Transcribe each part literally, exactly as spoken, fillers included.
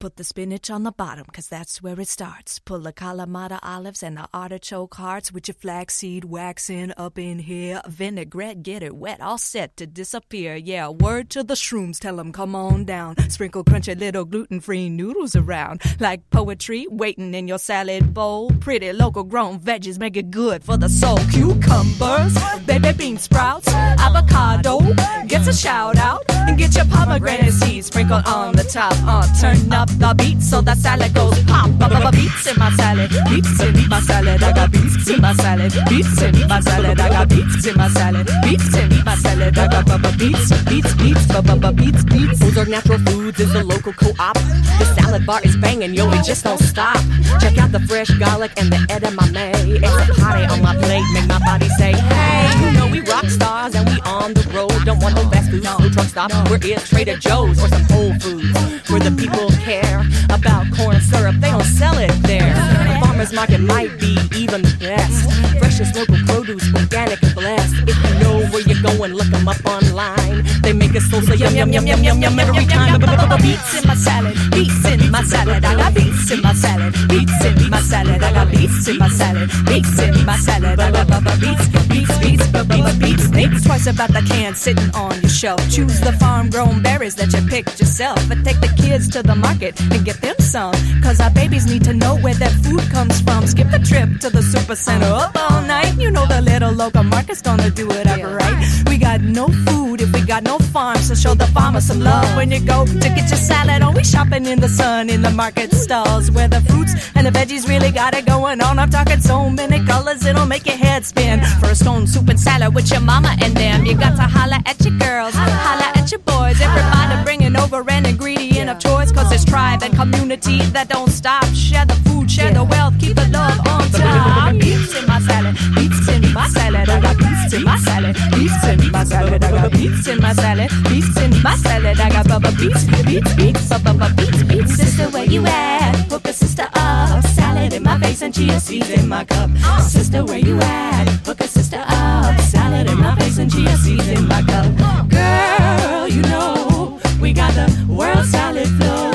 Put the spinach on the bottom, cause that's where it starts. Pull the Kalamata olives and the artichoke hearts with your flaxseed waxing up in here. Vinaigrette, get it wet, all set to disappear. Yeah, word to the shrooms, tell them come on down. Sprinkle crunchy little gluten-free noodles around. Like poetry waiting in your salad bowl. Pretty local grown veggies make it good for the soul. Cucumbers, baby bean sprouts, avocado gets a shout out. And get your pomegranate seeds sprinkled on the top. Uh, turn up the beat so the salad goes pop. Ba-ba-ba beats in my salad, beats in my salad. I got beats in my salad, beats in my salad. I got beats in my salad, beats in my salad. I got ba-ba beats, beats, beats, ba-ba-ba beats, beats. Ozark Natural Foods is the local co-op. The salad bar is banging, yo, it just don't stop. Check out the fresh garlic and the edamame. It's a party on my plate, make my body say, hey, you know we rock stars and we on the road. Don't want no fast food, no truck stop. Where is Trader Joe's or some Whole Foods? Where the people care about corn syrup, they don't sell it there. Farmer's market might be even the best. Freshest local produce, organic and blessed. If you know where you're going, look them up online. They make us so so yum yum yum yum yum yum every time. Beets in my salad, beets in my salad. I got beets in my salad, beets in my salad. I got beets in my salad, beets in my salad. I got beets, beets, beets, beets, beets. Think twice about the can sitting on your shelf. Choose the farm-grown berries that you picked yourself. But take the kids to the market and get them some. Cause our babies need to know where their food comes from. Skip the trip to the super center up all night. You know the little local market's gonna do it up right. We got no food if we got no farm. So show the farmer some love when you go to get your salad. Or we shopping in the sun in the market stalls where the fruits and the veggies really got it going on. I'm talking so many colors it'll make your head spin. First on soup and salad with your mama and them. You got to holla at your girls, holla at your boys. Everybody bringing over an ingredient of choice. Cause it's tribe and community that don't stop. Share the food, share the wealth, keep the love on top. Beets in my salad, beets in my salad. I got beets in my salad, beets in my salad. I got beets in my salad, beets in my salad. I got bubba beets, beets, beets, bubba beets, beets. Sister, where you at? Hook a sister up. Salad in my face and chia seeds in my cup. Sister, where you at? Hook a sister up. Salad in my face and chia seeds in my cup. Girl, you know we got the world salad flow.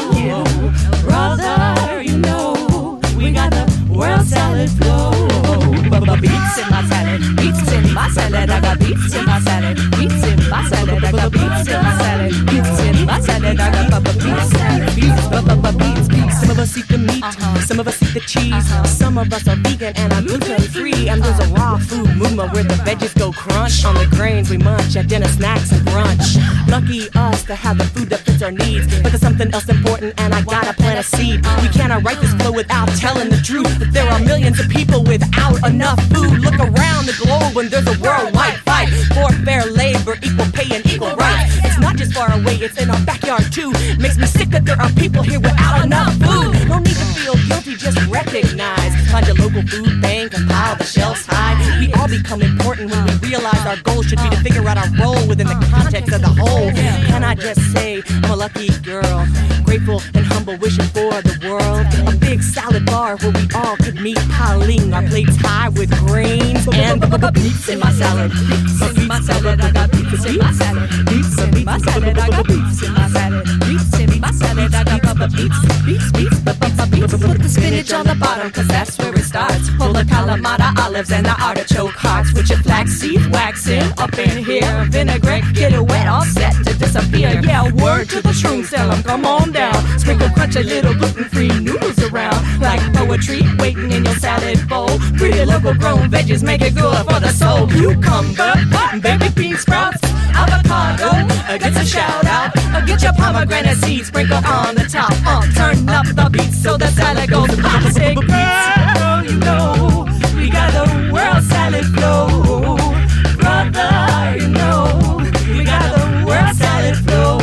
Brother, you know we got the world salad flow. Bubba beets in my salad, beets in my salad. I got beets in my salad, beets in my salad. I got beets in my salad, beets in my salad. I got bubba beets, beets, bubba beets, beets. Some of us eat the meat, uh-huh. Some of us eat the cheese. Uh-huh. Some of us are vegan and are gluten free. And there's a raw food movement where the veggies go crunch on the grains we munch at dinner, snacks, and brunch. Lucky us to have the food that fits our needs. But there's something else important, and I gotta plant a seed. We cannot write this flow without telling the truth. That there are millions of people without enough food. Look around the globe when there's a worldwide fight for fair labor, equal pay, and equal rights. It's not just far away, it's in our backyard too. Makes me sick that there are people here without enough food. No need to feel guilty, just recognize. Find your local food bank and pile the shelves high. We all become important when we realize our goal should be to figure out our role within the context of the whole. Can I just say I'm a lucky girl, grateful and humble, wishing for the world a big salad bar where we all could meet, piling our plates high with grains and beets in my salad. Beets in my salad, I got beets in my salad. Beets in my salad, I got beets in my salad. Beets in my salad, I got bubba beets, beets, beets, bubba beets. Put the spinach on the bottom, cause that's where it starts. Pull the Kalamata olives and the artichoke hearts with your flaxseed waxing up in here. Vinaigrette, get it wet, all set to disappear. Yeah, word to the shrooms, tell them come on down. Sprinkle crunchy little gluten-free noodles around. Like poetry waiting in your salad bowl. Pretty local grown veggies make it good for the soul. Cucumber, baby bean sprouts, avocado gets a shout out. Get your pomegranate seeds sprinkled on the top. Uh, turn up the beats so the salad goes pop. Say, girl, you know we got the world salad flow. Brother, you know we got the world salad flow.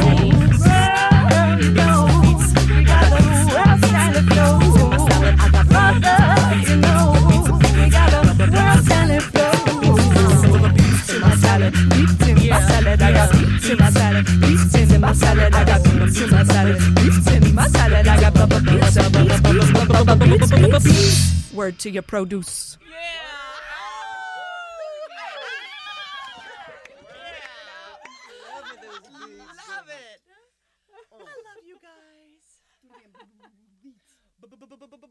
Girl, you know we got the world salad flow. Brother, you know we got the world salad flow. Beets in my salad, beets in my salad. I got beets in my salad, beets in my salad. I got beets in my salad, beets in my salad. I got bubba beets, bubba beets, bubba beets. Word to your produce. Love it. I love you guys. b- b-